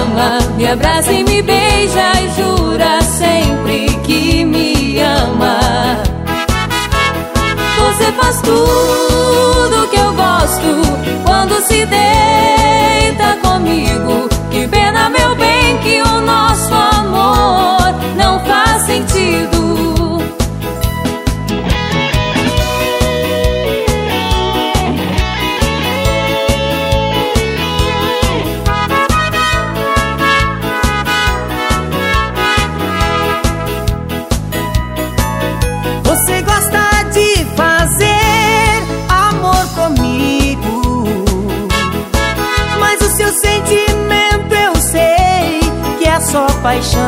cama, me abraça e me beija e jura sempre que me ama. Você faz tudo que eu gosto quando se deita comigo. Que pena, meu bem, que o nosso amor não faz sentido. Você gosta de fazer amor comigo, mas o seu sentimento eu sei que é só paixão.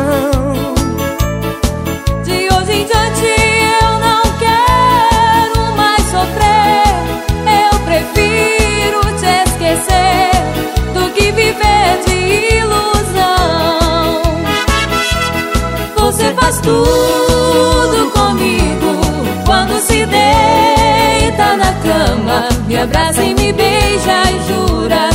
De hoje em diante eu não quero mais sofrer. Eu prefiro te esquecer do que viver de ilusão. Você faz tudo comigo quando se deita na cama, me abraça e me beija e jura